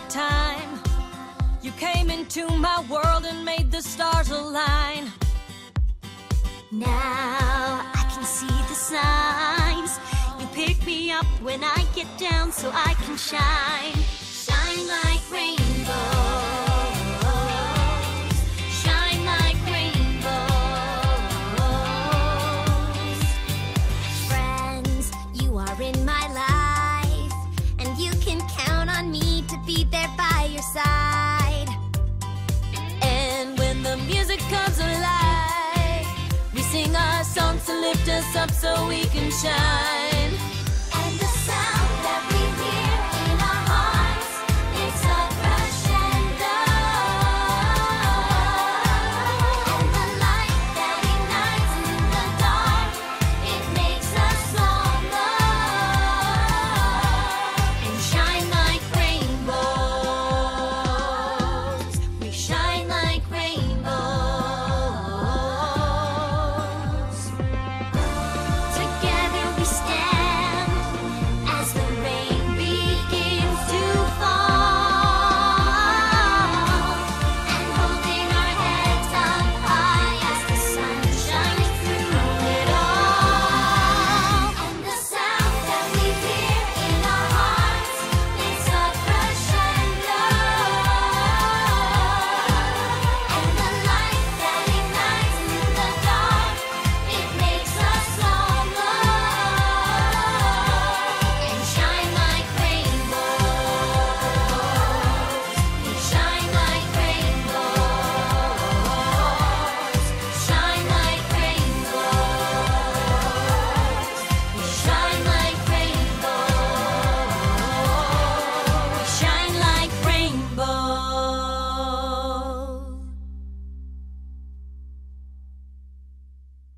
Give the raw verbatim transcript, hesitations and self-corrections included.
time. You came into my world and made the stars align. Now I can see the signs. You pick me up when I get down so I can shine. Shine like rainbows. Shine like rainbows. Friends, you are in my life, and you can count on me to be there by your side. And when the music comes alive, we sing our songs to lift us up so we can shine.